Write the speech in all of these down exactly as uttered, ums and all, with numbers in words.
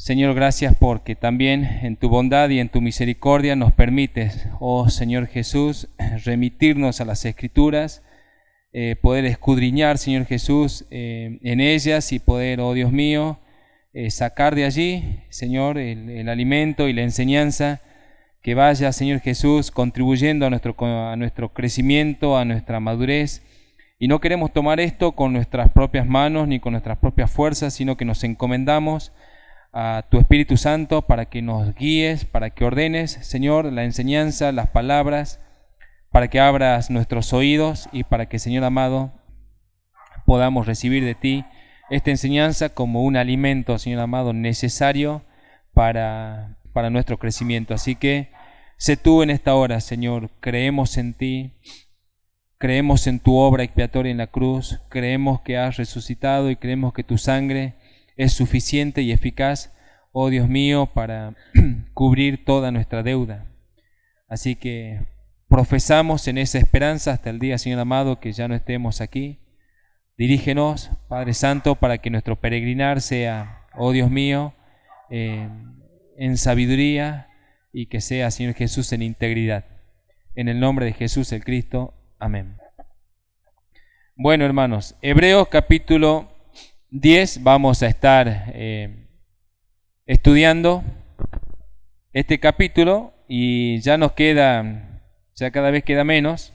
Señor, gracias porque también en tu bondad y en tu misericordia nos permites, oh Señor Jesús, remitirnos a las Escrituras, eh, poder escudriñar, Señor Jesús, eh, en ellas y poder, oh Dios mío, eh, sacar de allí, Señor, el, el alimento y la enseñanza que vaya, Señor Jesús, contribuyendo a nuestro, a nuestro crecimiento, a nuestra madurez. Y no queremos tomar esto con nuestras propias manos ni con nuestras propias fuerzas, sino que nos encomendamos a tu Espíritu Santo para que nos guíes, para que ordenes, Señor, la enseñanza, las palabras, para que abras nuestros oídos y para que, Señor amado, podamos recibir de ti esta enseñanza como un alimento, Señor amado, necesario para, para nuestro crecimiento. Así que sé tú en esta hora, Señor, creemos en ti, creemos en tu obra expiatoria en la cruz, creemos que has resucitado y creemos que tu sangre es suficiente y eficaz, oh Dios mío, para cubrir toda nuestra deuda. Así que profesamos en esa esperanza hasta el día, Señor amado, que ya no estemos aquí. Dirígenos, Padre Santo, para que nuestro peregrinar sea, oh Dios mío, eh, en sabiduría y que sea, Señor Jesús, en integridad. En el nombre de Jesús el Cristo. Amén. Bueno, hermanos, Hebreos capítulo diez, vamos a estar eh, estudiando este capítulo y ya nos queda, ya cada vez queda menos.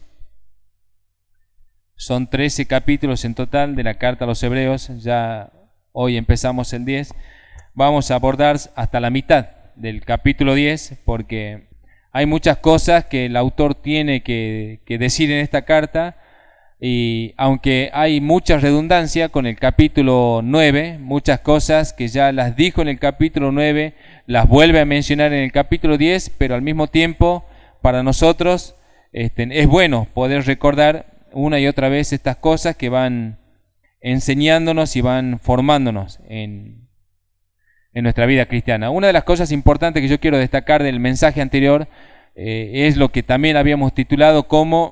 Son trece capítulos en total de la carta a los Hebreos, ya hoy empezamos el diez. Vamos a abordar hasta la mitad del capítulo diez porque hay muchas cosas que el autor tiene que, que decir en esta carta. Y aunque hay mucha redundancia con el capítulo nueve, muchas cosas que ya las dijo en el capítulo nueve, las vuelve a mencionar en el capítulo diez, pero al mismo tiempo para nosotros este, es bueno poder recordar una y otra vez estas cosas que van enseñándonos y van formándonos en, en nuestra vida cristiana. Una de las cosas importantes que yo quiero destacar del mensaje anterior eh, es lo que también habíamos titulado como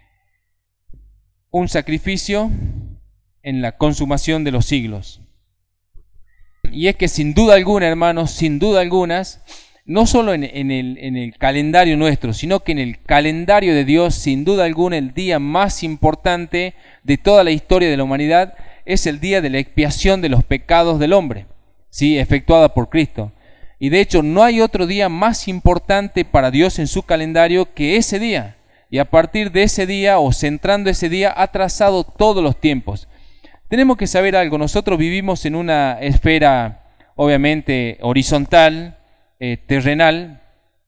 un sacrificio en la consumación de los siglos. Y es que sin duda alguna, hermanos, sin duda algunas, no solo en, en, el, en el calendario nuestro, sino que en el calendario de Dios, sin duda alguna, el día más importante de toda la historia de la humanidad es el día de la expiación de los pecados del hombre, ¿sí? Efectuada por Cristo. Y de hecho no hay otro día más importante para Dios en su calendario que ese día. Y a partir de ese día, o centrando ese día, ha trazado todos los tiempos. Tenemos que saber algo. Nosotros vivimos en una esfera, obviamente, horizontal, eh, terrenal,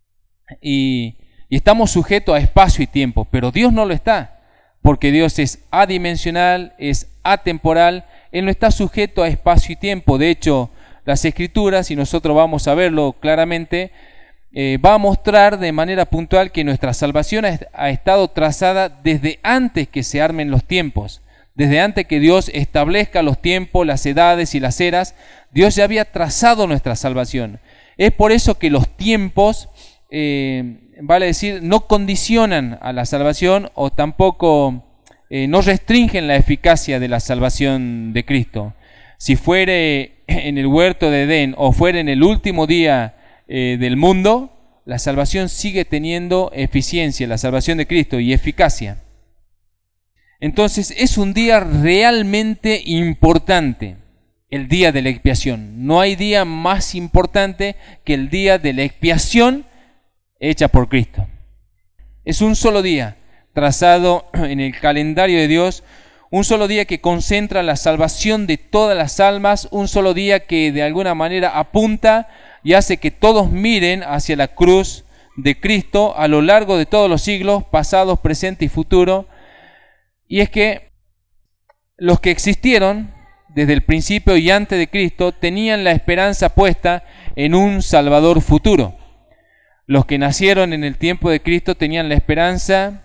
y, y estamos sujetos a espacio y tiempo. Pero Dios no lo está, porque Dios es adimensional, es atemporal. Él no está sujeto a espacio y tiempo. De hecho, las Escrituras, y nosotros vamos a verlo claramente, Eh, va a mostrar de manera puntual que nuestra salvación ha, ha estado trazada desde antes que se armen los tiempos, desde antes que Dios establezca los tiempos, las edades y las eras. Dios ya había trazado nuestra salvación. Es por eso que los tiempos, eh, vale decir, no condicionan a la salvación o tampoco eh, no restringen la eficacia de la salvación de Cristo. Si fuere en el huerto de Edén o fuera en el último día Eh, del mundo, la salvación sigue teniendo eficiencia, la salvación de Cristo, y eficacia. Entonces es un día realmente importante, el día de la expiación. No hay día más importante que el día de la expiación hecha por Cristo. Es un solo día trazado en el calendario de Dios, un solo día que concentra la salvación de todas las almas, un solo día que de alguna manera apunta y hace que todos miren hacia la cruz de Cristo a lo largo de todos los siglos, pasados, presentes y futuros. Y es que los que existieron desde el principio y antes de Cristo tenían la esperanza puesta en un Salvador futuro. Los que nacieron en el tiempo de Cristo tenían la esperanza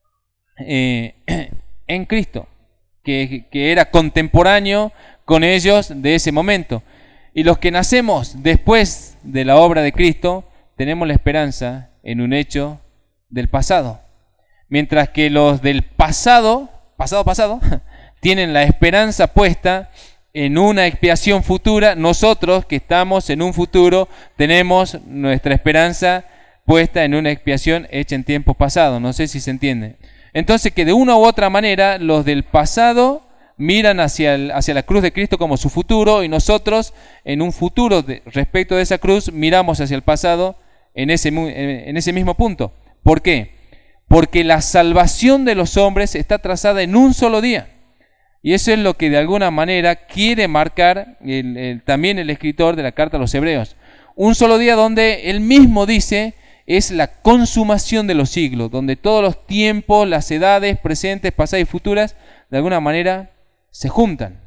eh, en Cristo, que, que era contemporáneo con ellos de ese momento. Y los que nacemos después de la obra de Cristo, tenemos la esperanza en un hecho del pasado. Mientras que los del pasado, pasado, pasado, tienen la esperanza puesta en una expiación futura. Nosotros que estamos en un futuro tenemos nuestra esperanza puesta en una expiación hecha en tiempos pasados. No sé si se entiende. Entonces que de una u otra manera los del pasado miran hacia, el, hacia la cruz de Cristo como su futuro, y nosotros en un futuro de, respecto de esa cruz miramos hacia el pasado en ese, en ese mismo punto. ¿Por qué? Porque la salvación de los hombres está trazada en un solo día. Y eso es lo que de alguna manera quiere marcar el, el, también el escritor de la carta a los Hebreos. Un solo día donde él mismo dice es la consumación de los siglos, donde todos los tiempos, las edades presentes, pasadas y futuras, de alguna manera se juntan.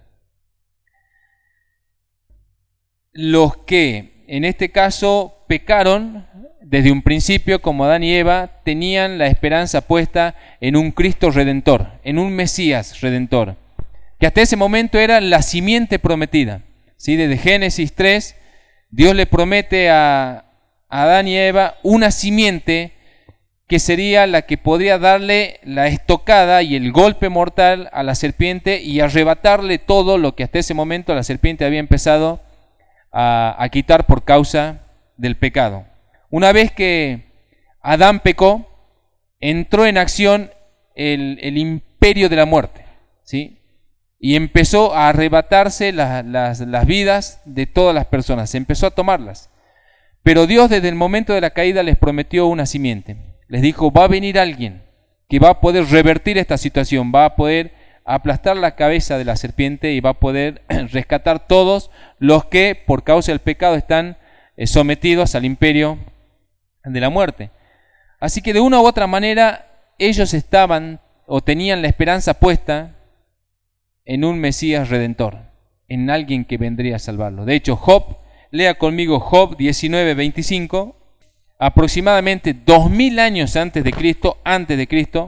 Los que en este caso pecaron desde un principio, como Adán y Eva, tenían la esperanza puesta en un Cristo Redentor, en un Mesías Redentor, que hasta ese momento era la simiente prometida. ¿Sí? Desde Génesis tres, Dios le promete a, a Adán y Eva una simiente que sería la que podría darle la estocada y el golpe mortal a la serpiente y arrebatarle todo lo que hasta ese momento la serpiente había empezado a, a quitar por causa del pecado. Una vez que Adán pecó, entró en acción el, el imperio de la muerte, ¿sí? Y empezó a arrebatarse la, las, las vidas de todas las personas, se empezó a tomarlas. Pero Dios desde el momento de la caída les prometió una simiente. Les dijo, va a venir alguien que va a poder revertir esta situación, va a poder aplastar la cabeza de la serpiente y va a poder rescatar todos los que por causa del pecado están eh, sometidos al imperio de la muerte. Así que de una u otra manera ellos estaban o tenían la esperanza puesta en un Mesías Redentor, en alguien que vendría a salvarlo. De hecho, Job, lea conmigo Job diecinueve veinticinco, aproximadamente dos mil años antes de Cristo, antes de Cristo,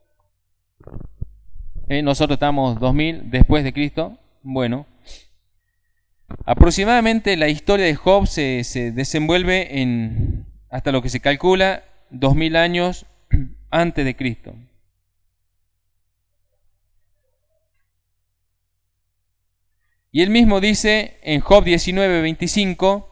eh, nosotros estamos dos mil después de Cristo, bueno, aproximadamente la historia de Job se, se desenvuelve en, hasta lo que se calcula, dos mil años antes de Cristo. Y él mismo dice en Job diecinueve veinticinco,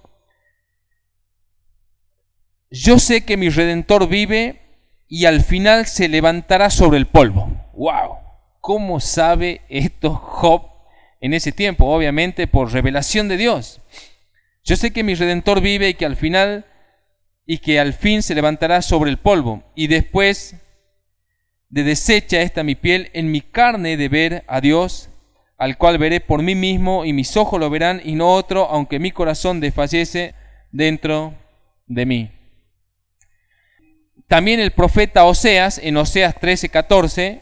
yo sé que mi Redentor vive y al final se levantará sobre el polvo. ¡Wow! ¿Cómo sabe esto Job en ese tiempo? Obviamente por revelación de Dios. Yo sé que mi Redentor vive y que al final y que al fin se levantará sobre el polvo, y después de deshecha esta mi piel, en mi carne de ver a Dios, al cual veré por mí mismo, y mis ojos lo verán y no otro, aunque mi corazón desfallece dentro de mí. También el profeta Oseas, en Oseas trece catorce,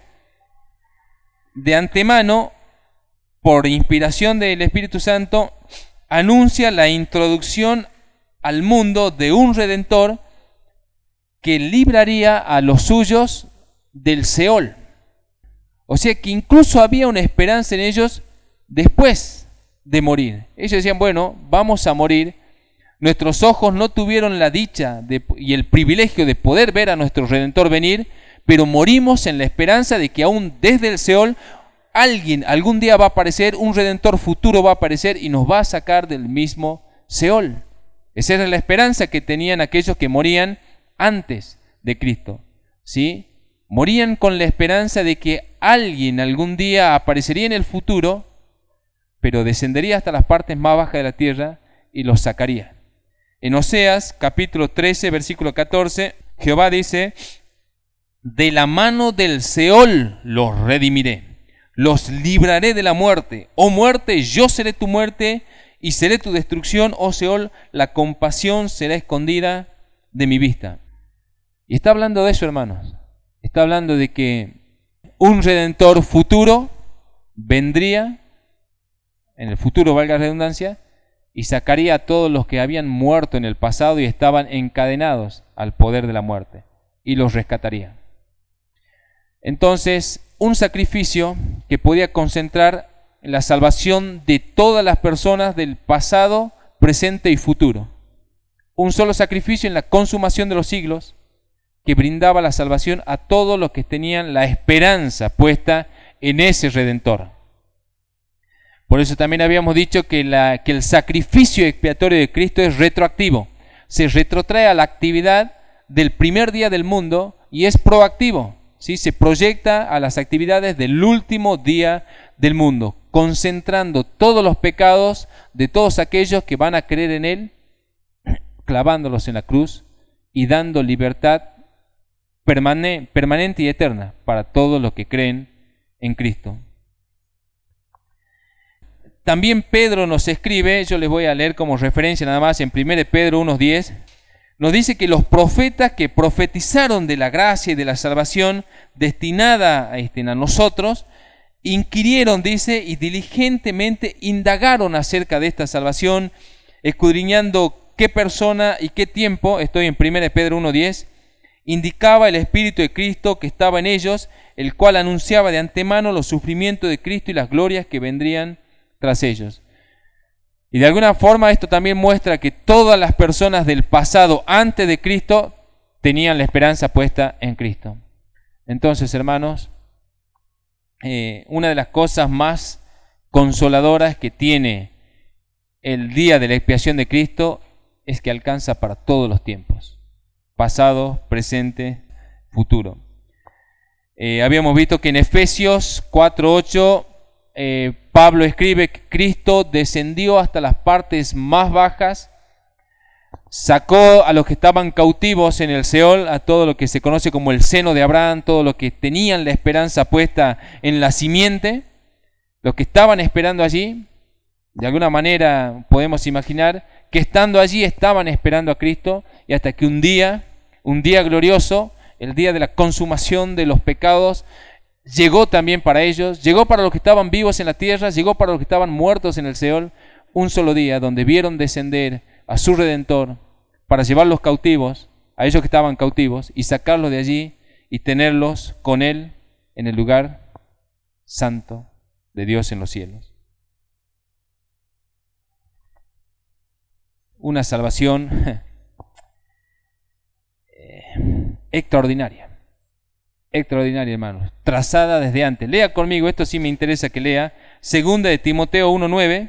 de antemano, por inspiración del Espíritu Santo, anuncia la introducción al mundo de un Redentor que libraría a los suyos del Seol. O sea que incluso había una esperanza en ellos después de morir. Ellos decían, bueno, vamos a morir. Nuestros ojos no tuvieron la dicha de, y el privilegio de poder ver a nuestro Redentor venir, pero morimos en la esperanza de que aún desde el Seol alguien algún día va a aparecer, un Redentor futuro va a aparecer y nos va a sacar del mismo Seol. Esa era la esperanza que tenían aquellos que morían antes de Cristo, ¿sí? Morían con la esperanza de que alguien algún día aparecería en el futuro, pero descendería hasta las partes más bajas de la tierra y los sacaría. En Oseas capítulo trece, versículo catorce, Jehová dice, de la mano del Seol los redimiré, los libraré de la muerte. Oh muerte, yo seré tu muerte y seré tu destrucción. Oh Seol, la compasión será escondida de mi vista. Y está hablando de eso, hermanos. Está hablando de que un Redentor futuro vendría, en el futuro valga la redundancia, y sacaría a todos los que habían muerto en el pasado y estaban encadenados al poder de la muerte, y los rescataría. Entonces, un sacrificio que podía concentrar la salvación de todas las personas del pasado, presente y futuro. Un solo sacrificio en la consumación de los siglos que brindaba la salvación a todos los que tenían la esperanza puesta en ese Redentor. Por eso también habíamos dicho que, la, que el sacrificio expiatorio de Cristo es retroactivo. Se retrotrae a la actividad del primer día del mundo y es proactivo, ¿sí? Se proyecta a las actividades del último día del mundo, concentrando todos los pecados de todos aquellos que van a creer en Él, clavándolos en la cruz y dando libertad permane- permanente y eterna para todos los que creen en Cristo. También Pedro nos escribe, yo les voy a leer como referencia nada más en primera de Pedro uno diez, nos dice que los profetas que profetizaron de la gracia y de la salvación destinada este, a nosotros, inquirieron, dice, y diligentemente indagaron acerca de esta salvación, escudriñando qué persona y qué tiempo, estoy en primera de Pedro uno diez, indicaba el Espíritu de Cristo que estaba en ellos, el cual anunciaba de antemano los sufrimientos de Cristo y las glorias que vendrían tras ellos. Y de alguna forma esto también muestra que todas las personas del pasado antes de Cristo tenían la esperanza puesta en Cristo. Entonces, hermanos, eh, una de las cosas más consoladoras que tiene el día de la expiación de Cristo es que alcanza para todos los tiempos, pasado, presente, futuro. Eh, habíamos visto que en Efesios cuatro ocho eh, Pablo escribe que Cristo descendió hasta las partes más bajas, sacó a los que estaban cautivos en el Seol, a todo lo que se conoce como el seno de Abraham, todo lo que tenían la esperanza puesta en la simiente, los que estaban esperando allí. De alguna manera podemos imaginar que estando allí estaban esperando a Cristo, y hasta que un día, un día glorioso, el día de la consumación de los pecados, llegó también para ellos, llegó para los que estaban vivos en la tierra, llegó para los que estaban muertos en el Seol, un solo día donde vieron descender a su Redentor para llevarlos cautivos, a ellos que estaban cautivos, y sacarlos de allí y tenerlos con Él en el lugar santo de Dios en los cielos. Una salvación eh, extraordinaria. Extraordinaria, hermanos, trazada desde antes. Lea conmigo, esto sí me interesa que lea, segunda de Timoteo uno nueve.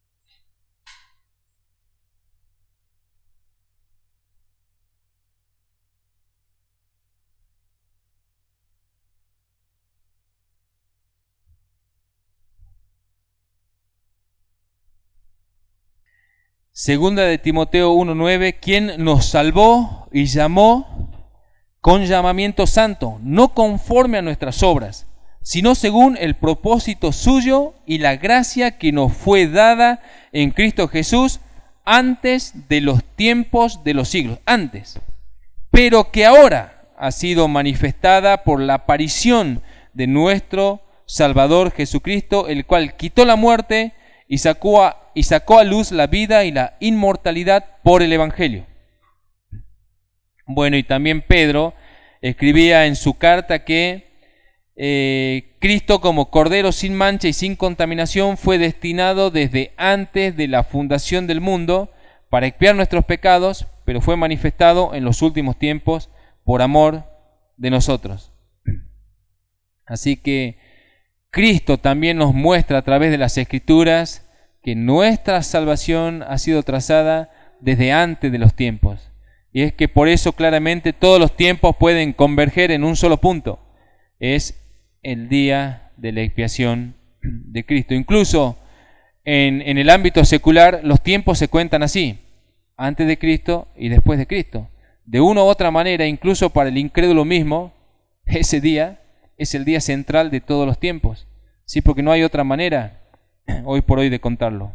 Segunda de Timoteo uno nueve, quien nos salvó y llamó con llamamiento santo, no conforme a nuestras obras, sino según el propósito suyo y la gracia que nos fue dada en Cristo Jesús antes de los tiempos de los siglos, antes, pero que ahora ha sido manifestada por la aparición de nuestro Salvador Jesucristo, el cual quitó la muerte y sacó a, y sacó a luz la vida y la inmortalidad por el Evangelio. Bueno, y también Pedro escribía en su carta que eh, Cristo como Cordero sin mancha y sin contaminación fue destinado desde antes de la fundación del mundo para expiar nuestros pecados, pero fue manifestado en los últimos tiempos por amor de nosotros. Así que Cristo también nos muestra a través de las Escrituras que nuestra salvación ha sido trazada desde antes de los tiempos. Y es que por eso claramente todos los tiempos pueden converger en un solo punto. Es el día de la expiación de Cristo. Incluso en, en el ámbito secular los tiempos se cuentan así: antes de Cristo y después de Cristo. De una u otra manera, incluso para el incrédulo mismo, ese día es el día central de todos los tiempos. Sí, porque no hay otra manera hoy por hoy de contarlo.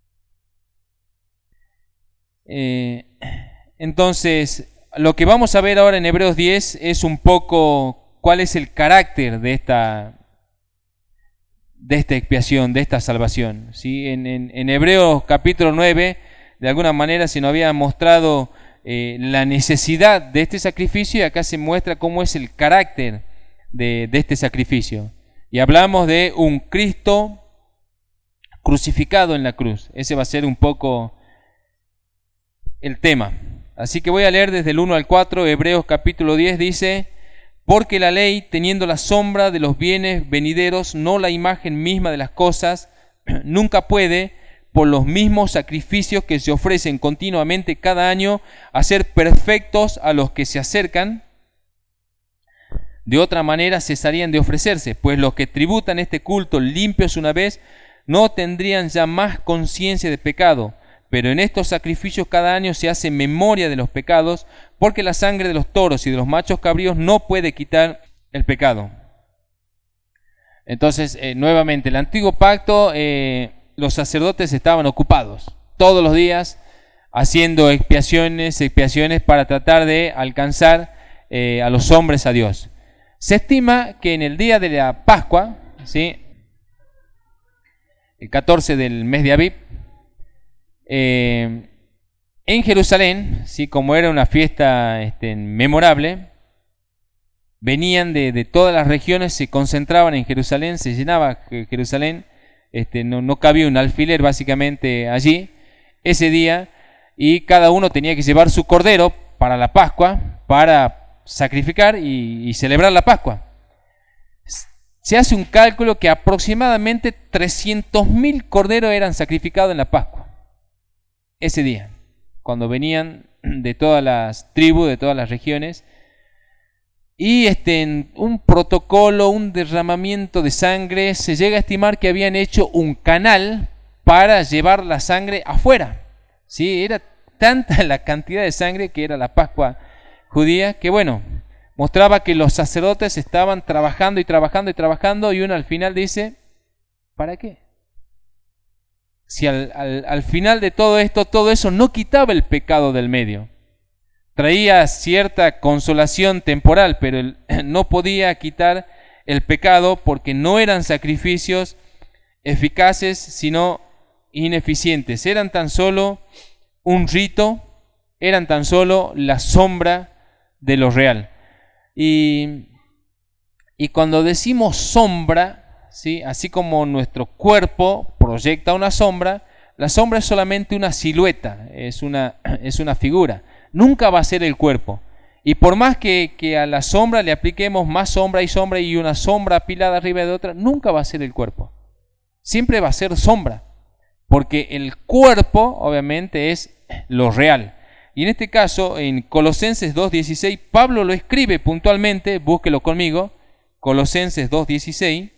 Eh... Entonces, lo que vamos a ver ahora en Hebreos diez es un poco cuál es el carácter de esta, de esta expiación, de esta salvación. ¿Sí? En, en, en Hebreos capítulo nueve, de alguna manera se nos había mostrado eh, la necesidad de este sacrificio, y acá se muestra cómo es el carácter de, de este sacrificio. Y hablamos de un Cristo crucificado en la cruz. Ese va a ser un poco el tema. Así que voy a leer desde el uno al cuatro, Hebreos capítulo diez dice: porque la ley, teniendo la sombra de los bienes venideros, no la imagen misma de las cosas, nunca puede, por los mismos sacrificios que se ofrecen continuamente cada año, hacer perfectos a los que se acercan. De otra manera cesarían de ofrecerse, pues los que tributan este culto limpios una vez no tendrían ya más conciencia de pecado. Pero en estos sacrificios cada año se hace memoria de los pecados, porque la sangre de los toros y de los machos cabríos no puede quitar el pecado. Entonces, eh, nuevamente, el antiguo pacto, eh, los sacerdotes estaban ocupados todos los días haciendo expiaciones, expiaciones para tratar de alcanzar eh, a los hombres a Dios. Se estima que en el día de la Pascua, ¿sí?, el catorce del mes de Abib, eh, en Jerusalén, ¿sí?, como era una fiesta este, memorable, venían de, de todas las regiones, se concentraban en Jerusalén, se llenaba Jerusalén, este, no, no cabía un alfiler básicamente allí ese día, y cada uno tenía que llevar su cordero para la Pascua, para sacrificar y, y celebrar la Pascua. Se hace un cálculo que aproximadamente trescientos mil corderos eran sacrificados en la Pascua ese día, cuando venían de todas las tribus, de todas las regiones. Y este, un protocolo, un derramamiento de sangre, se llega a estimar que habían hecho un canal para llevar la sangre afuera. ¿Sí? Era tanta la cantidad de sangre que era la Pascua judía, que bueno, mostraba que los sacerdotes estaban trabajando y trabajando y trabajando, y uno al final dice, ¿para qué? Si al, al, al final de todo esto, todo eso no quitaba el pecado del medio. Traía cierta consolación temporal, pero el, no podía quitar el pecado, porque no eran sacrificios eficaces, sino ineficientes. Eran tan solo un rito, eran tan solo la sombra de lo real. Y, y cuando decimos sombra, ¿sí?, así como nuestro cuerpo proyecta una sombra, la sombra es solamente una silueta, es una, es una figura. Nunca va a ser el cuerpo. Y por más que, que a la sombra le apliquemos más sombra y sombra y una sombra apilada arriba de otra, nunca va a ser el cuerpo. Siempre va a ser sombra. Porque el cuerpo, obviamente, es lo real. Y en este caso, en Colosenses dos dieciséis, Pablo lo escribe puntualmente, búsquelo conmigo, Colosenses dos dieciséis.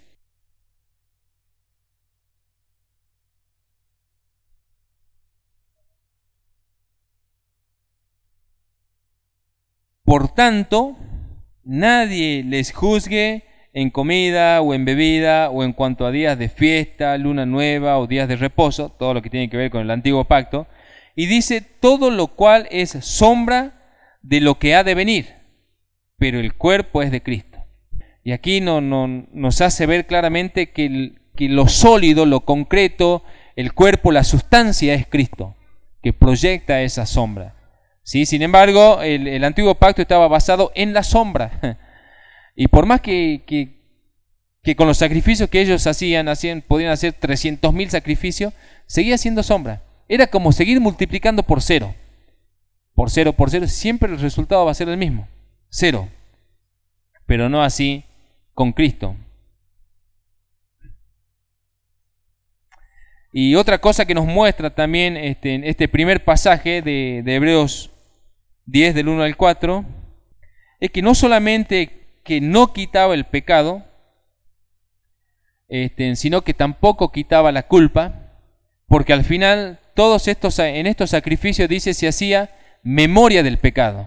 Por tanto, nadie les juzgue en comida o en bebida o en cuanto a días de fiesta, luna nueva o días de reposo, todo lo que tiene que ver con el antiguo pacto, y dice todo lo cual es sombra de lo que ha de venir, pero el cuerpo es de Cristo. Y aquí no, no, nos hace ver claramente que, el, que lo sólido, lo concreto, el cuerpo, la sustancia es Cristo, que proyecta esa sombra. ¿Sí? Sin embargo, el, el antiguo pacto estaba basado en la sombra. Y por más que, que, que con los sacrificios que ellos hacían, hacían podían hacer trescientos mil sacrificios, seguía siendo sombra. Era como seguir multiplicando por cero. Por cero, por cero, siempre el resultado va a ser el mismo. Cero. Pero no así con Cristo. Y otra cosa que nos muestra también este, este primer pasaje de, de Hebreos diez del uno al cuatro, es que no solamente que no quitaba el pecado, este, sino que tampoco quitaba la culpa, porque al final todos estos, en estos sacrificios, dice, se hacía memoria del pecado.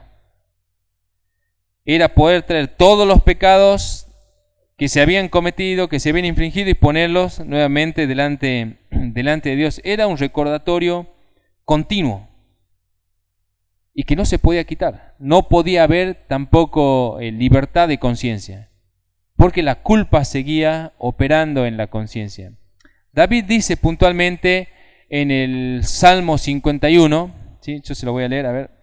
Era poder traer todos los pecados que se habían cometido, que se habían infringido, y ponerlos nuevamente delante, delante de Dios. Era un recordatorio continuo y que no se podía quitar. No podía haber tampoco eh, libertad de conciencia, porque la culpa seguía operando en la conciencia. David dice puntualmente en el Salmo cincuenta y uno, ¿sí? Yo se lo voy a leer, a ver.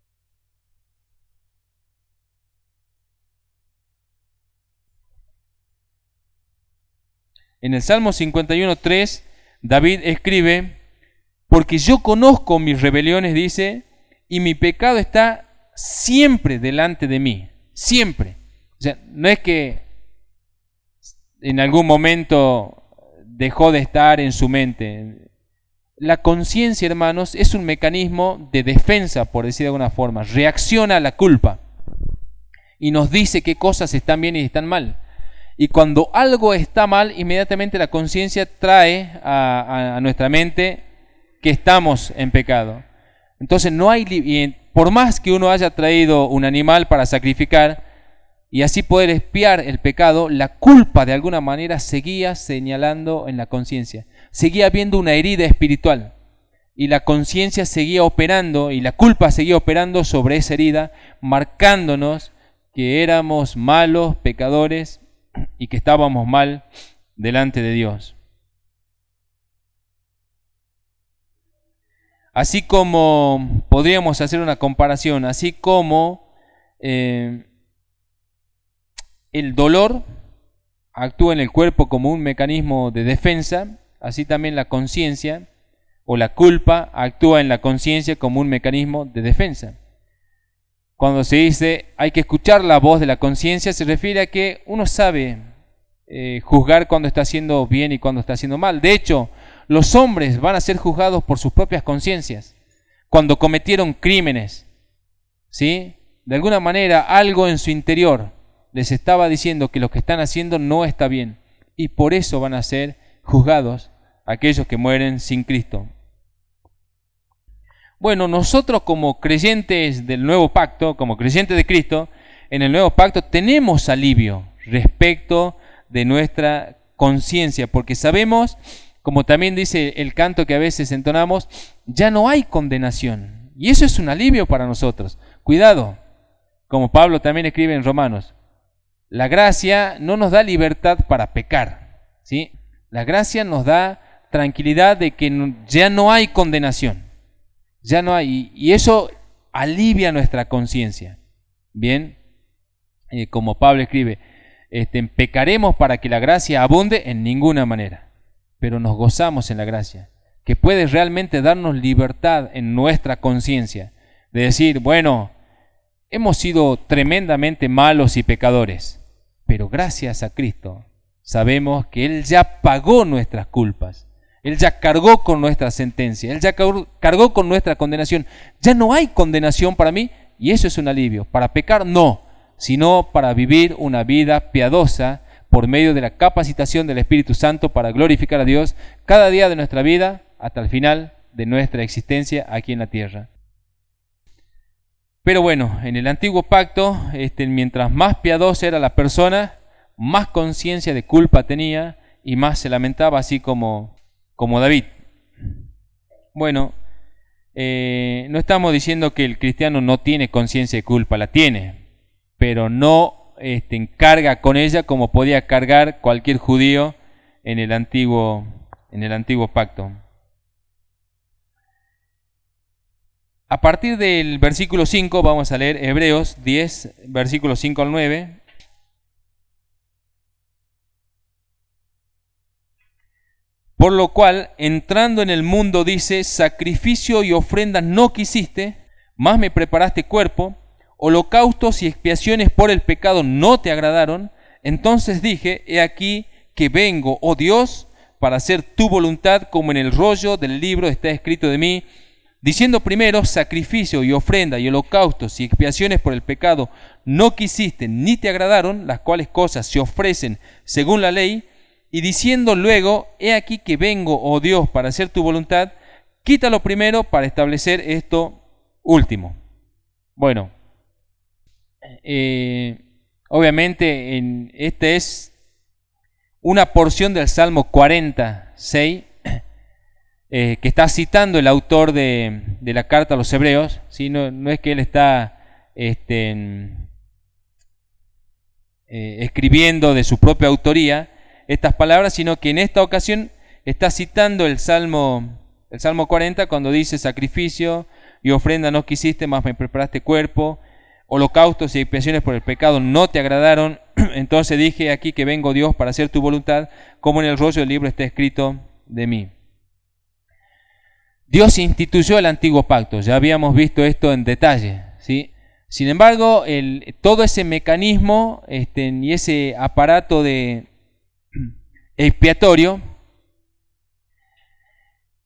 En el Salmo cincuenta y uno, tres, David escribe, porque yo conozco mis rebeliones, dice, y mi pecado está siempre delante de mí, siempre. O sea, no es que en algún momento dejó de estar en su mente. La conciencia, hermanos, es un mecanismo de defensa, por decir de alguna forma. Reacciona a la culpa y nos dice qué cosas están bien y están mal. Y cuando algo está mal, inmediatamente la conciencia trae a, a, a nuestra mente que estamos en pecado. Entonces no hay, y por más que uno haya traído un animal para sacrificar y así poder expiar el pecado, la culpa de alguna manera seguía señalando en la conciencia. Seguía habiendo una herida espiritual y la conciencia seguía operando y la culpa seguía operando sobre esa herida, marcándonos que éramos malos pecadores y que estábamos mal delante de Dios. Así como podríamos hacer una comparación, así como eh, el dolor actúa en el cuerpo como un mecanismo de defensa, así también la conciencia o la culpa actúa en la conciencia como un mecanismo de defensa. Cuando se dice hay que escuchar la voz de la conciencia, se refiere a que uno sabe eh, juzgar cuando está haciendo bien y cuando está haciendo mal. De hecho, los hombres van a ser juzgados por sus propias conciencias cuando cometieron crímenes, ¿sí? De alguna manera algo en su interior les estaba diciendo que lo que están haciendo no está bien y por eso van a ser juzgados aquellos que mueren sin Cristo. Bueno, nosotros como creyentes del nuevo pacto, como creyentes de Cristo, en el nuevo pacto tenemos alivio respecto de nuestra conciencia, porque sabemos, como también dice el canto que a veces entonamos, ya no hay condenación. Y eso es un alivio para nosotros. Cuidado, como Pablo también escribe en Romanos, la gracia no nos da libertad para pecar, ¿sí? La gracia nos da tranquilidad de que ya no hay condenación. Ya no hay, y eso alivia nuestra conciencia. Bien, eh, como Pablo escribe, este, pecaremos para que la gracia abunde en ninguna manera, pero nos gozamos en la gracia, que puede realmente darnos libertad en nuestra conciencia, de decir, bueno, hemos sido tremendamente malos y pecadores, pero gracias a Cristo sabemos que Él ya pagó nuestras culpas. Él ya cargó con nuestra sentencia, Él ya cargó con nuestra condenación. Ya no hay condenación para mí y eso es un alivio. Para pecar no, sino para vivir una vida piadosa por medio de la capacitación del Espíritu Santo para glorificar a Dios cada día de nuestra vida hasta el final de nuestra existencia aquí en la tierra. Pero bueno, en el antiguo pacto, este, mientras más piadosa era la persona, más conciencia de culpa tenía y más se lamentaba, así como... como David. Bueno, eh, no estamos diciendo que el cristiano no tiene conciencia de culpa, la tiene, pero no este, carga con ella como podía cargar cualquier judío en el antiguo, en el antiguo pacto. A partir del versículo cinco vamos a leer Hebreos diez, versículos cinco al nueve. Por lo cual, entrando en el mundo, dice, sacrificio y ofrendas no quisiste, más me preparaste cuerpo, holocaustos y expiaciones por el pecado no te agradaron. Entonces dije, he aquí que vengo, oh Dios, para hacer tu voluntad, como en el rollo del libro está escrito de mí, diciendo primero, sacrificio y ofrenda y holocaustos y expiaciones por el pecado no quisiste ni te agradaron, las cuales cosas se ofrecen según la ley, y diciendo luego, he aquí que vengo, oh Dios, para hacer tu voluntad, quítalo primero para establecer esto último. Bueno, eh, obviamente en, esta es una porción del Salmo cuarenta y seis, eh, que está citando el autor de, de la carta a los Hebreos, ¿sí? no, no es que él está este, en, eh, escribiendo de su propia autoría estas palabras, sino que en esta ocasión está citando el Salmo, el Salmo cuarenta, cuando dice, sacrificio y ofrenda no quisiste, más me preparaste cuerpo, holocaustos y expiaciones por el pecado no te agradaron. Entonces dije, aquí que vengo, Dios, para hacer tu voluntad, como en el rollo del libro está escrito de mí. Dios instituyó el antiguo pacto, ya habíamos visto esto en detalle, ¿sí? Sin embargo, el, todo ese mecanismo este, y ese aparato de expiatorio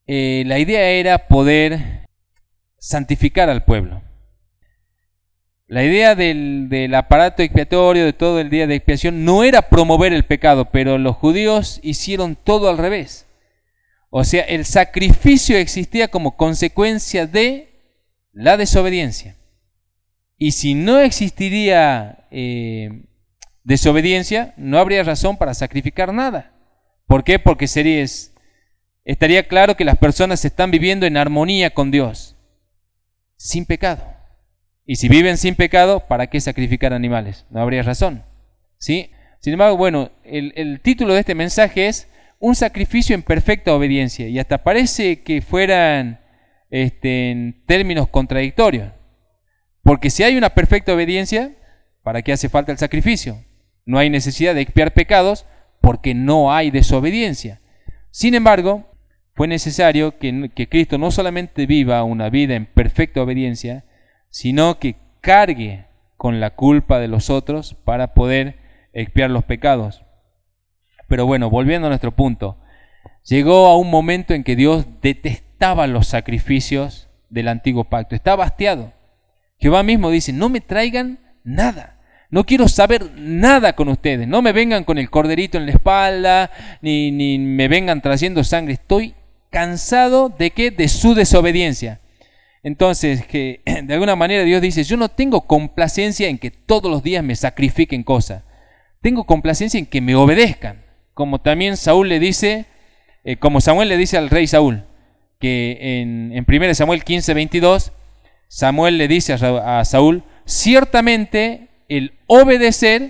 eh, la idea era poder santificar al pueblo. La idea del, del aparato expiatorio, de todo el día de expiación, no era promover el pecado, pero los judíos hicieron todo al revés. O sea, el sacrificio existía como consecuencia de la desobediencia. Y si no existiría eh, desobediencia, no habría razón para sacrificar nada. ¿Por qué? Porque sería, estaría claro que las personas están viviendo en armonía con Dios, sin pecado. Y si viven sin pecado, ¿para qué sacrificar animales? No habría razón, ¿sí? Sin embargo, bueno, el, el título de este mensaje es un sacrificio en perfecta obediencia. Y hasta parece que fueran este, en términos contradictorios. Porque si hay una perfecta obediencia, ¿para qué hace falta el sacrificio? No hay necesidad de expiar pecados porque no hay desobediencia. Sin embargo, fue necesario que, que Cristo no solamente viva una vida en perfecta obediencia, sino que cargue con la culpa de los otros para poder expiar los pecados. Pero bueno, volviendo a nuestro punto, llegó a un momento en que Dios detestaba los sacrificios del antiguo pacto, estaba hastiado. Jehová mismo dice, no me traigan nada, no quiero saber nada con ustedes, no me vengan con el corderito en la espalda, ni, ni me vengan trayendo sangre, estoy cansado de que de su desobediencia. Entonces, que de alguna manera Dios dice, yo no tengo complacencia en que todos los días me sacrifiquen cosas, tengo complacencia en que me obedezcan, como también Saúl le dice, eh, como Samuel le dice al rey Saúl, que en, en primero Samuel quince, veintidós, Samuel le dice a, a Saúl, ciertamente el obedecer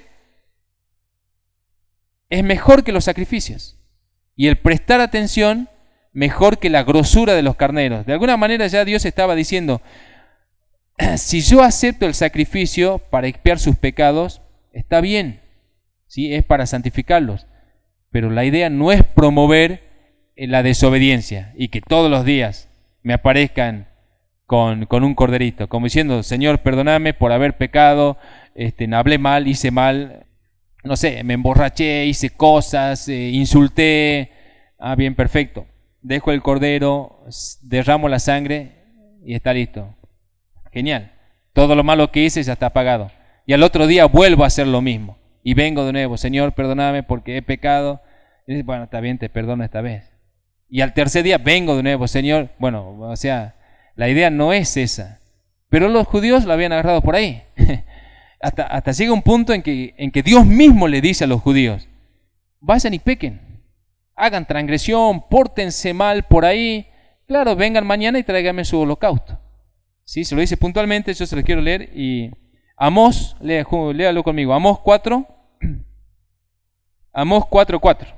es mejor que los sacrificios, y el prestar atención mejor que la grosura de los carneros. De alguna manera ya Dios estaba diciendo, si yo acepto el sacrificio para expiar sus pecados, está bien, ¿sí? Es para santificarlos, pero la idea no es promover la desobediencia y que todos los días me aparezcan con, con un corderito, como diciendo, Señor, perdóname por haber pecado, este, hablé mal, hice mal, no sé, me emborraché, hice cosas, eh, insulté, ah, bien, perfecto. Dejo el cordero, derramo la sangre y está listo. Genial. Todo lo malo que hice ya está pagado. Y al otro día vuelvo a hacer lo mismo. Y vengo de nuevo, Señor, perdóname porque he pecado. Y dice, bueno, está bien, te perdono esta vez. Y al tercer día vengo de nuevo, Señor. Bueno, o sea, la idea no es esa. Pero los judíos lo habían agarrado por ahí. hasta, hasta llega un punto en que, en que Dios mismo le dice a los judíos, vayan y pequen. Hagan transgresión, pórtense mal por ahí. Claro, vengan mañana y tráiganme su holocausto. ¿Sí? Se lo dice puntualmente, yo se lo quiero leer. Y Amós, lea, léalo conmigo. Amós cuatro. Amós cuatro, cuatro.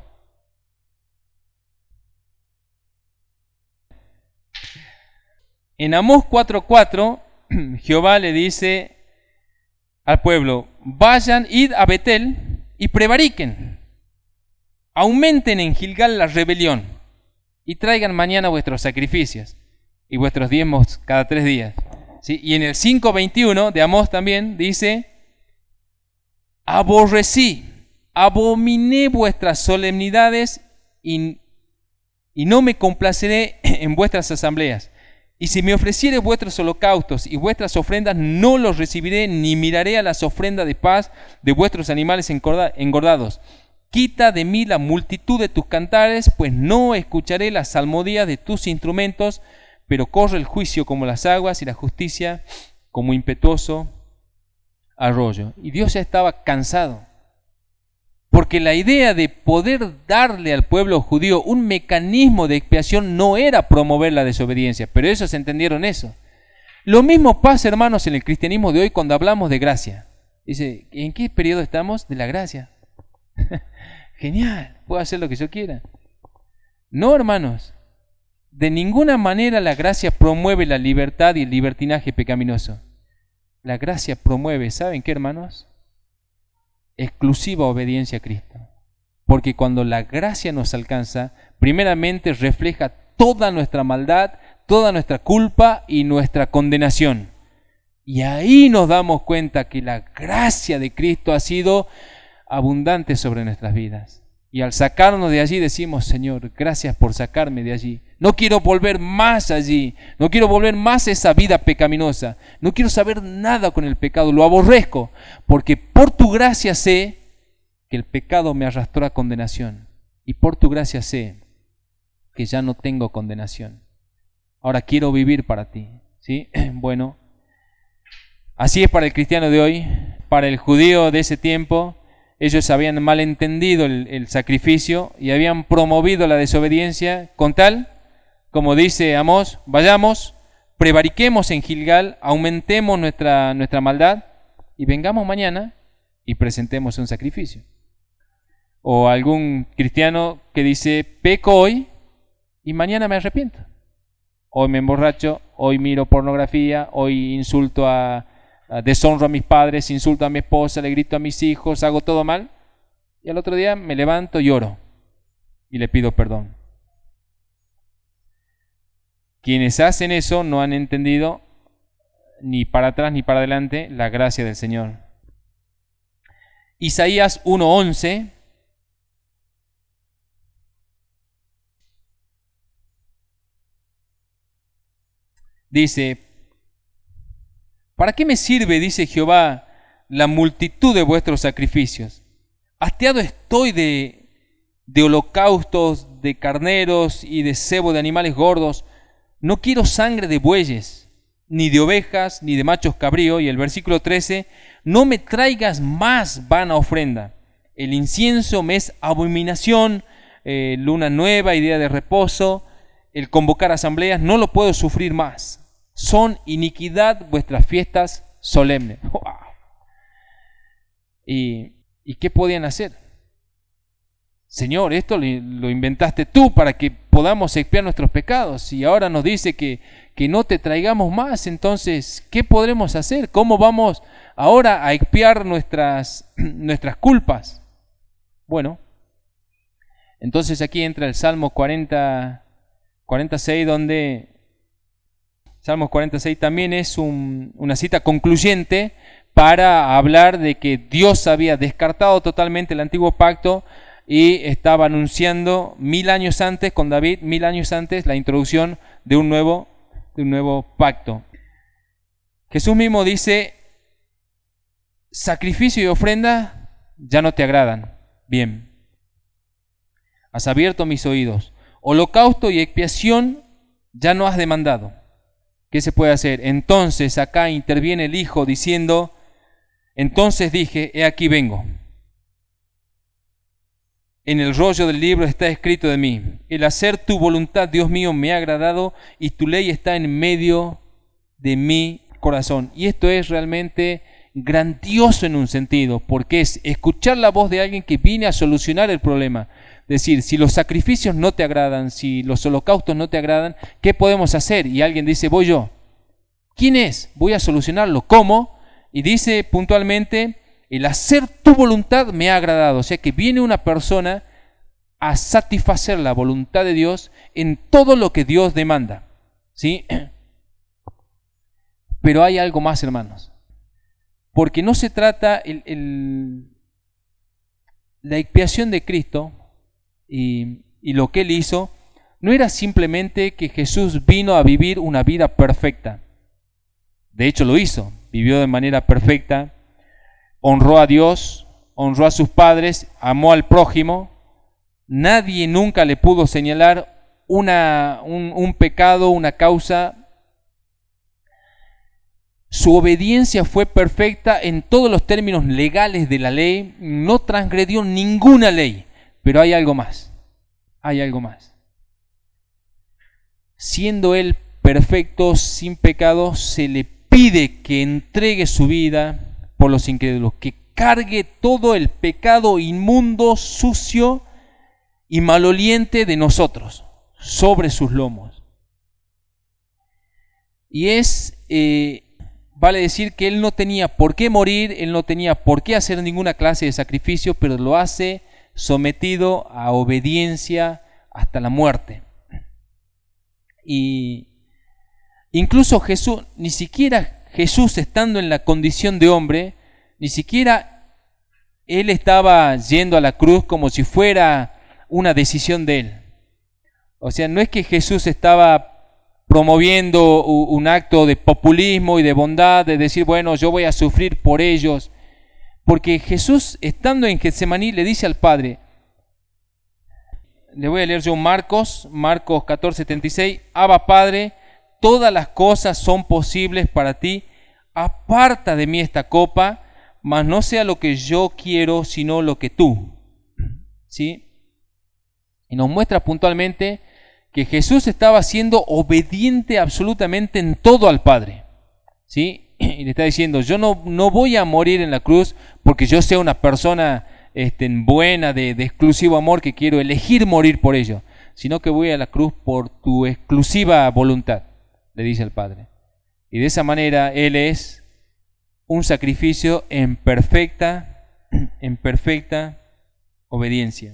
En Amós cuatro, cuatro, Jehová le dice al pueblo, vayan, id a Betel y prevariquen. Aumenten en Gilgal la rebelión y traigan mañana vuestros sacrificios y vuestros diezmos cada tres días. ¿Sí? Y en el cinco veintiuno de Amós también dice, aborrecí, abominé vuestras solemnidades y, y no me complaceré en vuestras asambleas. Y si me ofreciere vuestros holocaustos y vuestras ofrendas, no los recibiré, ni miraré a las ofrendas de paz de vuestros animales engordados. Quita de mí la multitud de tus cantares, pues no escucharé las salmodias de tus instrumentos, pero corre el juicio como las aguas y la justicia como impetuoso arroyo. Y Dios ya estaba cansado, porque la idea de poder darle al pueblo judío un mecanismo de expiación no era promover la desobediencia, pero ellos entendieron eso. Lo mismo pasa, hermanos, en el cristianismo de hoy cuando hablamos de gracia. Dice, ¿en qué periodo estamos? De la gracia. Genial, puedo hacer lo que yo quiera. No, hermanos, de ninguna manera la gracia promueve la libertad y el libertinaje pecaminoso. La gracia promueve, ¿saben qué, hermanos? Exclusiva obediencia a Cristo. Porque cuando la gracia nos alcanza, primeramente refleja toda nuestra maldad, toda nuestra culpa y nuestra condenación. Y ahí nos damos cuenta que la gracia de Cristo ha sido abundante sobre nuestras vidas. Y al sacarnos de allí decimos, Señor, gracias por sacarme de allí. No quiero volver más allí, no quiero volver más a esa vida pecaminosa, no quiero saber nada con el pecado, lo aborrezco, porque por tu gracia sé que el pecado me arrastró a condenación y por tu gracia sé que ya no tengo condenación. Ahora quiero vivir para ti, ¿sí? Bueno, así es para el cristiano de hoy, para el judío de ese tiempo. Ellos habían malentendido el, el sacrificio y habían promovido la desobediencia con tal, como dice Amós, vayamos, prevariquemos en Gilgal, aumentemos nuestra, nuestra maldad y vengamos mañana y presentemos un sacrificio. O algún cristiano que dice, peco hoy y mañana me arrepiento. Hoy me emborracho, hoy miro pornografía, hoy insulto a, a deshonro a mis padres, insulto a mi esposa, le grito a mis hijos, hago todo mal. Y al otro día me levanto y oro y le pido perdón. Quienes hacen eso no han entendido ni para atrás ni para adelante la gracia del Señor. Isaías uno once dice, ¿para qué me sirve, dice Jehová, la multitud de vuestros sacrificios? Hastiado estoy de, de holocaustos, de carneros y de cebo de animales gordos. No quiero sangre de bueyes, ni de ovejas, ni de machos cabríos. Y el versículo trece, no me traigas más vana ofrenda. El incienso me es abominación, eh, luna nueva y día de reposo. El convocar asambleas no lo puedo sufrir más. Son iniquidad vuestras fiestas solemnes. ¡Wow! ¿Y, ¿Y qué podían hacer? Señor, esto lo, lo inventaste tú para que podamos expiar nuestros pecados y ahora nos dice que, que no te traigamos más. Entonces, ¿qué podremos hacer? ¿Cómo vamos ahora a expiar nuestras, nuestras culpas? Bueno, entonces aquí entra el Salmo cuarenta, cuarenta y seis, donde Salmos cuarenta y seis también es un, una cita concluyente para hablar de que Dios había descartado totalmente el antiguo pacto y estaba anunciando mil años antes, con David, mil años antes, la introducción de un nuevo, de un nuevo pacto. Jesús mismo dice, sacrificio y ofrenda ya no te agradan. Bien, has abierto mis oídos. Holocausto y expiación ya no has demandado. ¿Qué se puede hacer? Entonces acá interviene el Hijo diciendo, entonces dije, he aquí vengo. En el rollo del libro está escrito de mí, el hacer tu voluntad, Dios mío, me ha agradado y tu ley está en medio de mi corazón. Y esto es realmente grandioso en un sentido, porque es escuchar la voz de alguien que viene a solucionar el problema. Es decir, si los sacrificios no te agradan, si los holocaustos no te agradan, ¿qué podemos hacer? Y alguien dice, voy yo. ¿Quién es? Voy a solucionarlo. ¿Cómo? Y dice puntualmente, el hacer tu voluntad me ha agradado. O sea que viene una persona a satisfacer la voluntad de Dios en todo lo que Dios demanda. ¿Sí? Pero hay algo más, hermanos. Porque no se trata el, el, la expiación de Cristo y, y lo que Él hizo, no era simplemente que Jesús vino a vivir una vida perfecta. De hecho lo hizo, vivió de manera perfecta, honró a Dios, honró a sus padres, amó al prójimo. Nadie nunca le pudo señalar una, un, un pecado, una causa. Su obediencia fue perfecta en todos los términos legales de la ley, no transgredió ninguna ley, pero hay algo más, hay algo más. Siendo Él perfecto, sin pecado, se le pide que entregue su vida por los incrédulos, que cargue todo el pecado inmundo, sucio y maloliente de nosotros sobre sus lomos. Y es... Eh, Vale decir que Él no tenía por qué morir, Él no tenía por qué hacer ninguna clase de sacrificio, pero lo hace sometido a obediencia hasta la muerte. Y incluso Jesús, ni siquiera Jesús estando en la condición de hombre, ni siquiera Él estaba yendo a la cruz como si fuera una decisión de Él. O sea, no es que Jesús estaba promoviendo un acto de populismo y de bondad, de decir, bueno, yo voy a sufrir por ellos. Porque Jesús, estando en Getsemaní, le dice al Padre, le voy a leer yo Marcos, Marcos catorce, setenta y seis, Abba Padre, todas las cosas son posibles para ti, aparta de mí esta copa, mas no sea lo que yo quiero, sino lo que tú. ¿Sí? Y nos muestra puntualmente que Jesús estaba siendo obediente absolutamente en todo al Padre. ¿Sí? Y le está diciendo, yo no, no voy a morir en la cruz porque yo sea una persona este, buena, de, de exclusivo amor, que quiero elegir morir por ello, sino que voy a la cruz por tu exclusiva voluntad, le dice el Padre. Y de esa manera Él es un sacrificio en perfecta, en perfecta obediencia.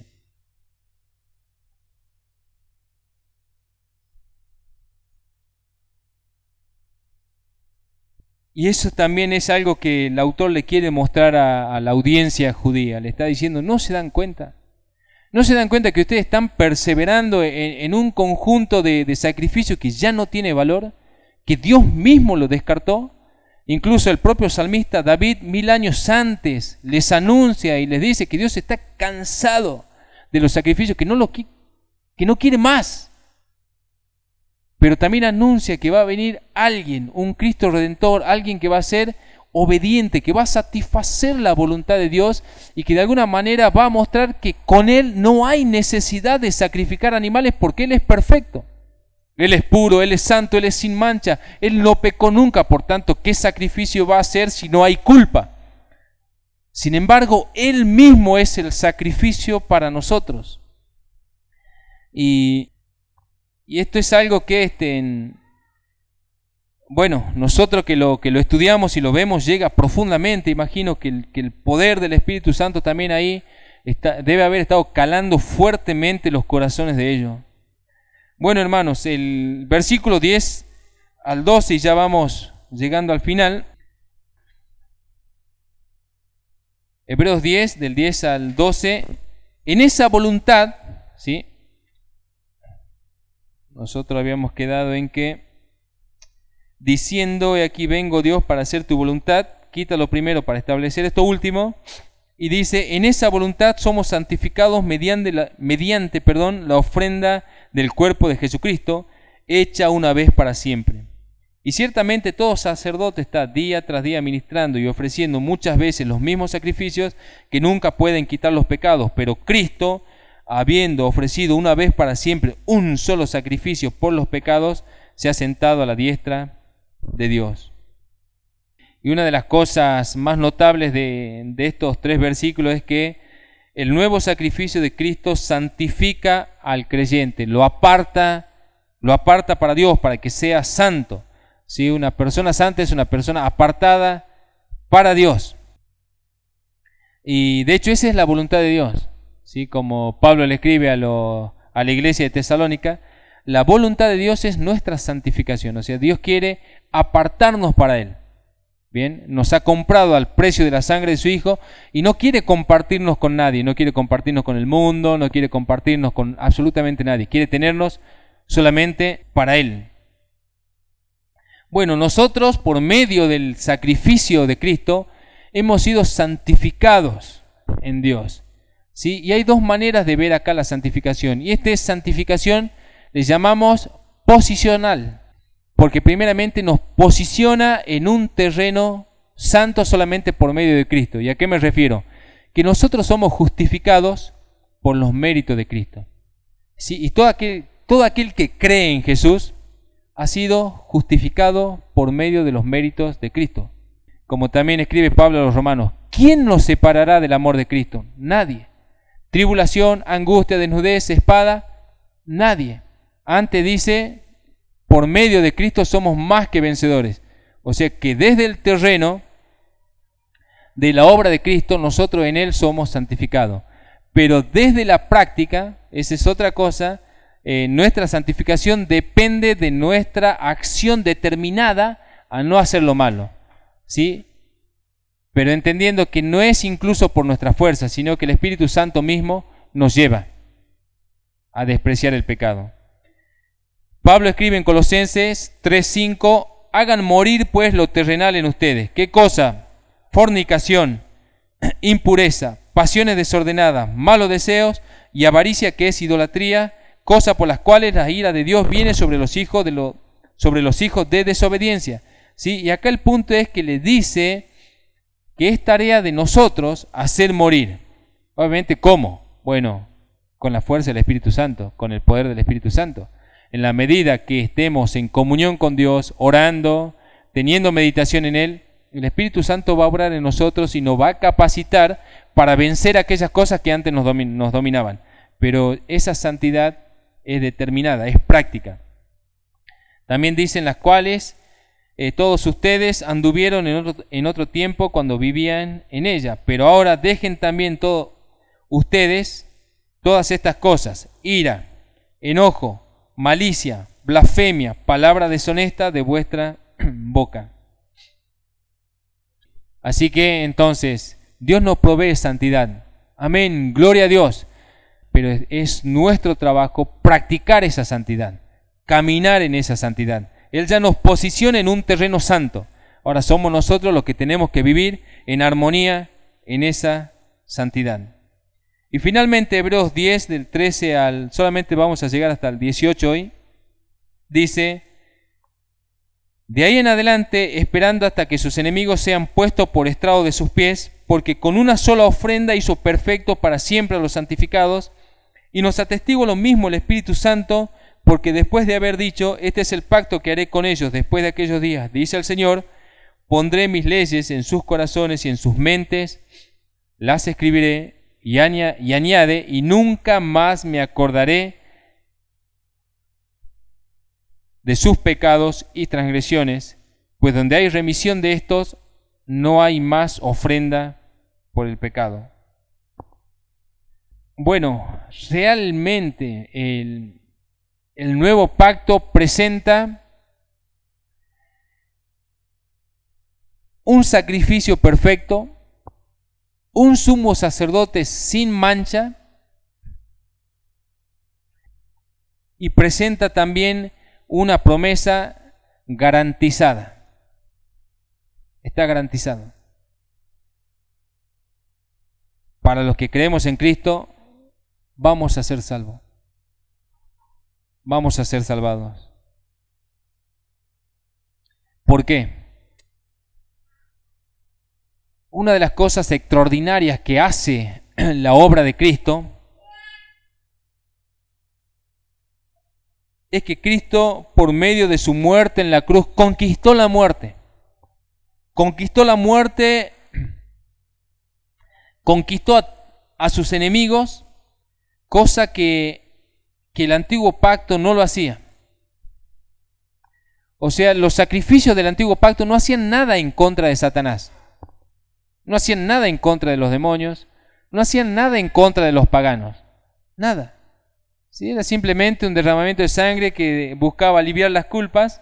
Y eso también es algo que el autor le quiere mostrar a, a la audiencia judía. Le está diciendo, ¿no se dan cuenta? ¿No se dan cuenta que ustedes están perseverando en, en un conjunto de, de sacrificios que ya no tiene valor? Que Dios mismo lo descartó. Incluso el propio salmista David, mil años antes, les anuncia y les dice que Dios está cansado de los sacrificios, que no, lo, que no quiere más. Pero también anuncia que va a venir alguien, un Cristo Redentor, alguien que va a ser obediente, que va a satisfacer la voluntad de Dios y que de alguna manera va a mostrar que con Él no hay necesidad de sacrificar animales porque Él es perfecto. Él es puro, Él es santo, Él es sin mancha, Él no pecó nunca, por tanto, ¿qué sacrificio va a hacer si no hay culpa? Sin embargo, Él mismo es el sacrificio para nosotros. Y... Y esto es algo que, este, en, bueno, nosotros que lo, que lo estudiamos y lo vemos llega profundamente. Imagino que el, que el poder del Espíritu Santo también ahí está, debe haber estado calando fuertemente los corazones de ellos. Bueno, hermanos, el versículo diez al doce, y ya vamos llegando al final. Hebreos diez, del diez al doce. En esa voluntad, ¿sí? Nosotros habíamos quedado en que, diciendo, he aquí vengo Dios para hacer tu voluntad, quita lo primero para establecer esto último, y dice, en esa voluntad somos santificados mediante, la, mediante perdón, la ofrenda del cuerpo de Jesucristo, hecha una vez para siempre. Y ciertamente todo sacerdote está día tras día ministrando y ofreciendo muchas veces los mismos sacrificios que nunca pueden quitar los pecados, pero Cristo, habiendo ofrecido una vez para siempre un solo sacrificio por los pecados, se ha sentado a la diestra de Dios. Y una de las cosas más notables de, de estos tres versículos es que el nuevo sacrificio de Cristo santifica al creyente, lo aparta, lo aparta para Dios, para que sea santo. ¿Sí? Una persona santa es una persona apartada para Dios. Y de hecho esa es la voluntad de Dios. ¿Sí? Como Pablo le escribe a, lo, a la iglesia de Tesalónica, la voluntad de Dios es nuestra santificación. O sea, Dios quiere apartarnos para Él. Bien, nos ha comprado al precio de la sangre de su Hijo y no quiere compartirnos con nadie, no quiere compartirnos con el mundo, no quiere compartirnos con absolutamente nadie. Quiere tenernos solamente para Él. Bueno, nosotros por medio del sacrificio de Cristo hemos sido santificados en Dios. ¿Sí? Y hay dos maneras de ver acá la santificación. Y esta es santificación, le llamamos posicional, porque primeramente nos posiciona en un terreno santo solamente por medio de Cristo. ¿Y a qué me refiero? Que nosotros somos justificados por los méritos de Cristo. ¿Sí? Y todo aquel, todo aquel que cree en Jesús ha sido justificado por medio de los méritos de Cristo. Como también escribe Pablo a los romanos, ¿quién nos separará del amor de Cristo? Nadie. Tribulación, angustia, desnudez, espada, nadie. Antes dice, por medio de Cristo somos más que vencedores. O sea que desde el terreno de la obra de Cristo, nosotros en Él somos santificados. Pero desde la práctica, esa es otra cosa, eh, nuestra santificación depende de nuestra acción determinada a no hacer lo malo. ¿Sí? pero entendiendo que no es incluso por nuestra fuerza, sino que el Espíritu Santo mismo nos lleva a despreciar el pecado. Pablo escribe en Colosenses tres cinco, hagan morir pues lo terrenal en ustedes. ¿Qué cosa? Fornicación, impureza, pasiones desordenadas, malos deseos y avaricia, que es idolatría, cosa por las cuales la ira de Dios viene sobre los hijos de, lo, sobre los hijos de desobediencia. ¿Sí? Y acá el punto es que le dice que es tarea de nosotros hacer morir. Obviamente, ¿cómo? Bueno, con la fuerza del Espíritu Santo, con el poder del Espíritu Santo. En la medida que estemos en comunión con Dios, orando, teniendo meditación en Él, el Espíritu Santo va a obrar en nosotros y nos va a capacitar para vencer aquellas cosas que antes nos, domin- nos dominaban. Pero esa santidad es determinada, es práctica. También dicen las cuales eh, todos ustedes anduvieron en otro, en otro tiempo cuando vivían en ella, pero ahora dejen también todo, ustedes todas estas cosas: ira, enojo, malicia, blasfemia, palabra deshonesta de vuestra boca. Así que entonces Dios nos provee santidad. Amén, gloria a Dios. Pero es nuestro trabajo practicar esa santidad, caminar en esa santidad. Él ya nos posiciona en un terreno santo. Ahora somos nosotros los que tenemos que vivir en armonía en esa santidad. Y finalmente Hebreos diez, del trece al, solamente vamos a llegar hasta el dieciocho hoy, dice: de ahí en adelante, esperando hasta que sus enemigos sean puestos por estrado de sus pies, porque con una sola ofrenda hizo perfecto para siempre a los santificados, y nos atestigua lo mismo el Espíritu Santo, porque después de haber dicho: este es el pacto que haré con ellos después de aquellos días, dice el Señor, pondré mis leyes en sus corazones y en sus mentes, las escribiré, y añade, y nunca más me acordaré de sus pecados y transgresiones, pues donde hay remisión de estos, no hay más ofrenda por el pecado. Bueno, realmente el, el nuevo pacto presenta un sacrificio perfecto, un sumo sacerdote sin mancha, y presenta también una promesa garantizada. Está garantizado. Para los que creemos en Cristo, vamos a ser salvos. Vamos a ser salvados. ¿Por qué? Una de las cosas extraordinarias que hace la obra de Cristo es que Cristo, por medio de su muerte en la cruz, conquistó la muerte. Conquistó la muerte, conquistó a, a sus enemigos, cosa que, que el antiguo pacto no lo hacía. O sea, los sacrificios del antiguo pacto no hacían nada en contra de Satanás. No hacían nada en contra de los demonios, no hacían nada en contra de los paganos. Nada. ¿Sí? Era simplemente un derramamiento de sangre que buscaba aliviar las culpas.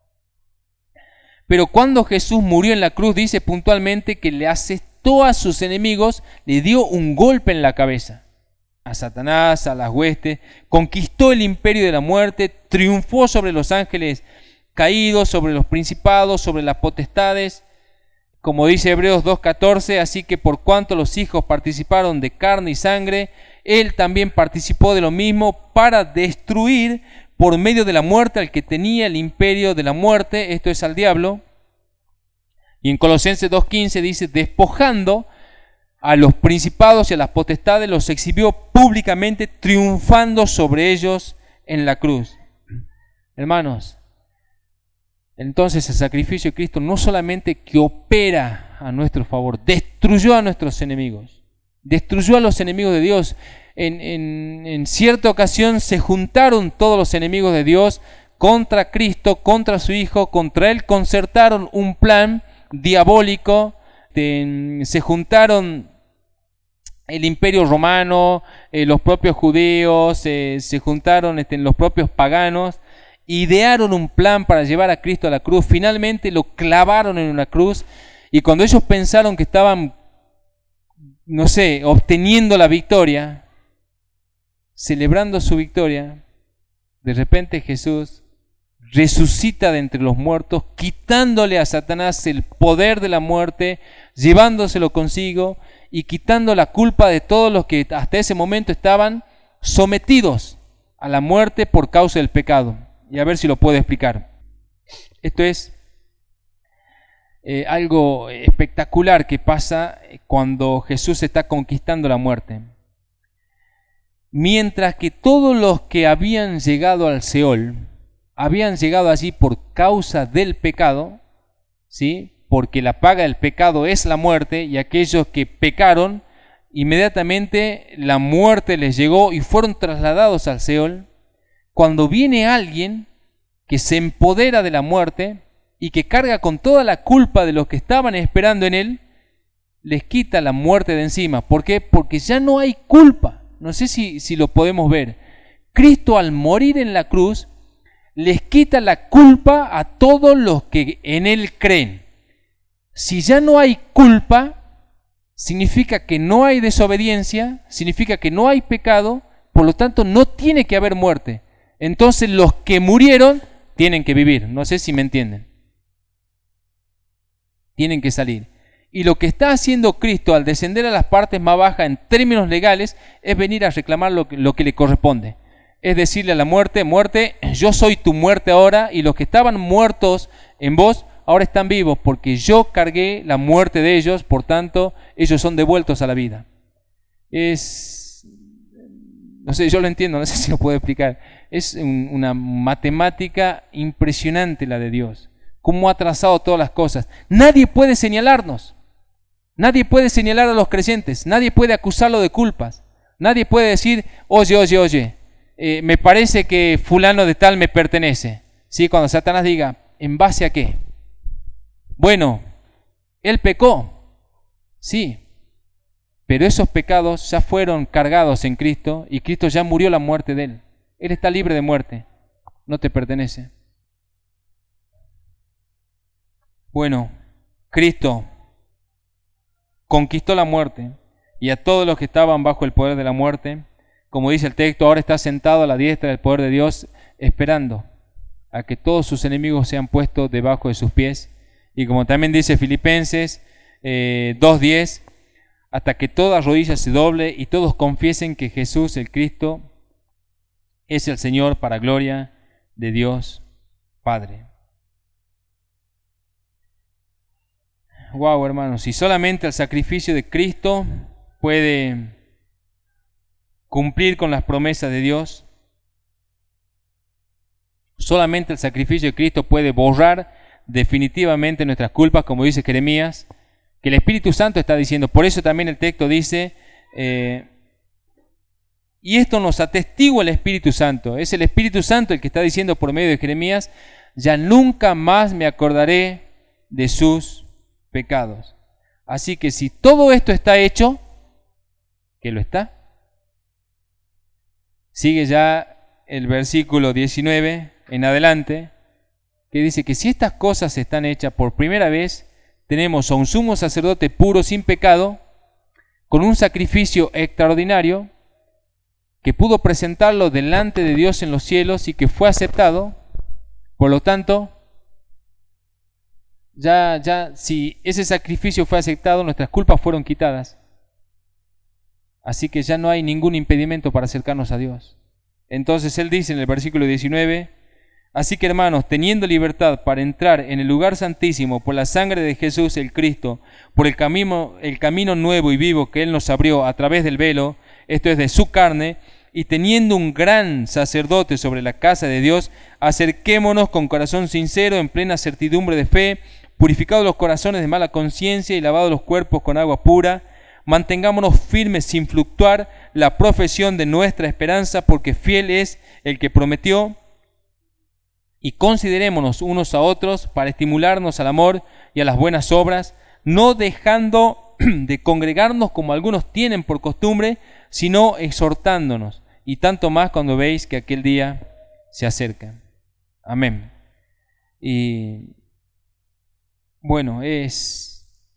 Pero cuando Jesús murió en la cruz, dice puntualmente que le asestó a sus enemigos, le dio un golpe en la cabeza. A Satanás, a las huestes, conquistó el imperio de la muerte, triunfó sobre los ángeles caídos, sobre los principados, sobre las potestades. Como dice Hebreos dos catorce, así que por cuanto los hijos participaron de carne y sangre, Él también participó de lo mismo para destruir por medio de la muerte al que tenía el imperio de la muerte, esto es al diablo. Y en Colosenses dos quince dice, despojando a los principados y a las potestades, los exhibió públicamente, triunfando sobre ellos en la cruz. Hermanos, entonces el sacrificio de Cristo no solamente que opera a nuestro favor, destruyó a nuestros enemigos, destruyó a los enemigos de Dios. En, en, en cierta ocasión se juntaron todos los enemigos de Dios contra Cristo, contra su Hijo, contra Él concertaron un plan diabólico, de, se juntaron el imperio romano, eh, los propios judíos, eh, se juntaron este, los propios paganos, idearon un plan para llevar a Cristo a la cruz, finalmente lo clavaron en una cruz Y cuando ellos pensaron que estaban, no sé, obteniendo la victoria, celebrando su victoria, de repente Jesús resucita de entre los muertos, quitándole a Satanás el poder de la muerte, llevándoselo consigo y quitando la culpa de todos los que hasta ese momento estaban sometidos a la muerte por causa del pecado. Y a ver si lo puedo explicar. Esto es eh, algo espectacular que pasa cuando Jesús está conquistando la muerte. Mientras que todos los que habían llegado al Seol, habían llegado allí por causa del pecado, ¿sí? Porque la paga del pecado es la muerte, y aquellos que pecaron, inmediatamente la muerte les llegó y fueron trasladados al Seol. Cuando viene alguien que se empodera de la muerte y que carga con toda la culpa de los que estaban esperando en él, les quita la muerte de encima. ¿Por qué? Porque ya no hay culpa. No sé si, si lo podemos ver. Cristo, al morir en la cruz, les quita la culpa a todos los que en él creen. Si ya no hay culpa, significa que no hay desobediencia, significa que no hay pecado, por lo tanto no tiene que haber muerte. Entonces los que murieron tienen que vivir. No sé si me entienden. Tienen que salir. Y lo que está haciendo Cristo al descender a las partes más bajas en términos legales es venir a reclamar lo que, lo que le corresponde. Es decirle a la muerte: muerte, yo soy tu muerte ahora, y los que estaban muertos en vos ahora están vivos porque yo cargué la muerte de ellos, por tanto ellos son devueltos a la vida. Es, no sé, yo lo entiendo, no sé si lo puedo explicar. Es un, una matemática impresionante la de Dios. Cómo ha trazado todas las cosas. Nadie puede señalarnos. Nadie puede señalar a los creyentes. Nadie puede acusarlo de culpas. Nadie puede decir: oye, oye, oye, eh, me parece que fulano de tal me pertenece. ¿Sí? Cuando Satanás diga: ¿en base a qué? Bueno, él pecó. Sí. Pero esos pecados ya fueron cargados en Cristo y Cristo ya murió la muerte de él. Él está libre de muerte. No te pertenece. Bueno, Cristo conquistó la muerte, y a todos los que estaban bajo el poder de la muerte, como dice el texto, ahora está sentado a la diestra del poder de Dios, esperando a que todos sus enemigos sean puestos debajo de sus pies. Y como también dice Filipenses eh, dos diez, hasta que toda rodilla se doble y todos confiesen que Jesús el Cristo es el Señor, para gloria de Dios Padre. Wow, hermanos, si solamente el sacrificio de Cristo puede cumplir con las promesas de Dios, solamente el sacrificio de Cristo puede borrar definitivamente nuestras culpas, como dice Jeremías, que el Espíritu Santo está diciendo. Por eso también el texto dice, eh, y esto nos atestigua el Espíritu Santo. Es el Espíritu Santo el que está diciendo por medio de Jeremías: ya nunca más me acordaré de sus pecados. Así que si todo esto está hecho, que lo está, sigue ya el versículo diecinueve en adelante, que dice que si estas cosas están hechas por primera vez, tenemos a un sumo sacerdote puro, sin pecado, con un sacrificio extraordinario, que pudo presentarlo delante de Dios en los cielos y que fue aceptado. Por lo tanto, Ya, ya, si ese sacrificio fue aceptado, nuestras culpas fueron quitadas. Así que ya no hay ningún impedimento para acercarnos a Dios. Entonces Él dice en el versículo diecinueve, así que hermanos, teniendo libertad para entrar en el lugar santísimo por la sangre de Jesús el Cristo, por el camino, el camino nuevo y vivo que Él nos abrió a través del velo, esto es de su carne, y teniendo un gran sacerdote sobre la casa de Dios, acerquémonos con corazón sincero, en plena certidumbre de fe, purificados los corazones de mala conciencia y lavados los cuerpos con agua pura. Mantengámonos firmes sin fluctuar la profesión de nuestra esperanza, porque fiel es el que prometió. Y considerémonos unos a otros para estimularnos al amor y a las buenas obras, no dejando de congregarnos como algunos tienen por costumbre, sino exhortándonos, y tanto más cuando veis que aquel día se acerca. Amén. Y bueno, es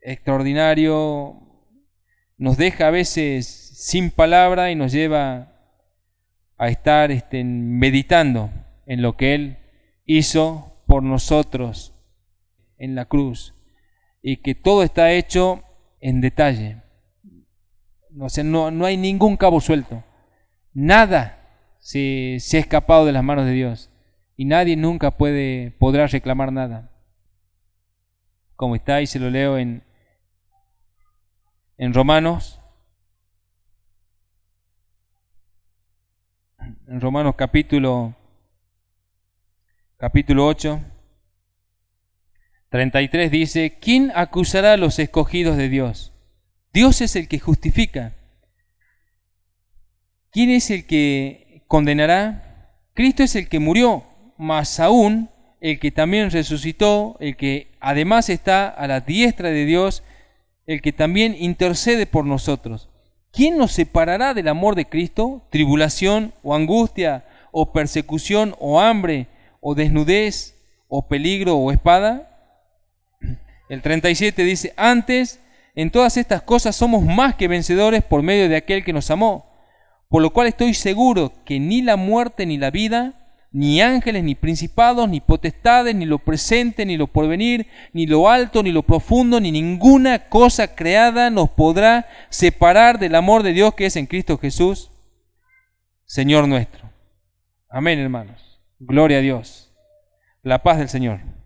extraordinario, nos deja a veces sin palabra y nos lleva a estar este, meditando en lo que Él hizo por nosotros en la cruz, y que todo está hecho en detalle. O sea, no, no hay ningún cabo suelto, nada se, se ha escapado de las manos de Dios, y nadie nunca puede, podrá reclamar nada. Como está, y se lo leo en, en Romanos, en Romanos capítulo, capítulo ocho, treinta y tres dice: ¿quién acusará a los escogidos de Dios? Dios es el que justifica. ¿Quién es el que condenará? Cristo es el que murió, más aún el que también resucitó, el que además está a la diestra de Dios, el que también intercede por nosotros. ¿Quién nos separará del amor de Cristo? ¿Tribulación o angustia o persecución o hambre o desnudez o peligro o espada? El treinta y siete dice: antes, en todas estas cosas somos más que vencedores por medio de aquel que nos amó, por lo cual estoy seguro que ni la muerte ni la vida, ni ángeles, ni principados, ni potestades, ni lo presente, ni lo porvenir, ni lo alto, ni lo profundo, ni ninguna cosa creada nos podrá separar del amor de Dios que es en Cristo Jesús, Señor nuestro. Amén, hermanos. Gloria a Dios. La paz del Señor.